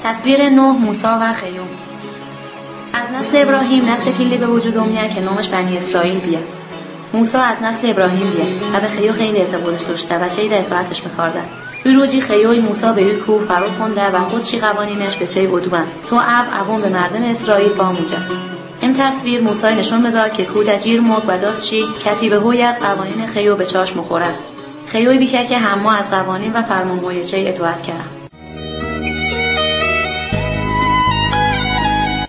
تصویر 9 موسی و خیوم. از نسل ابراهیم نسل پیلی به وجود اومد که نامش بنی اسرائیل بیه. موسی از نسل ابراهیم بیه و به خیو خیلی اعتقادش داشته و چه اطاعتش می‌کرده. روزی خیوی موسی به کوه فرو خونده و خودشی قوانینش به چه بودن تو عوام به مردم اسرائیل باموجه. این تصویر موسی نشون میده که کوه جیر موگ و داستشی کتیبه هوی از قوانین خیو به چاش مخوره. خیوی بیکه که همه از قوانین و فرمانهای چه اطاعت کرد.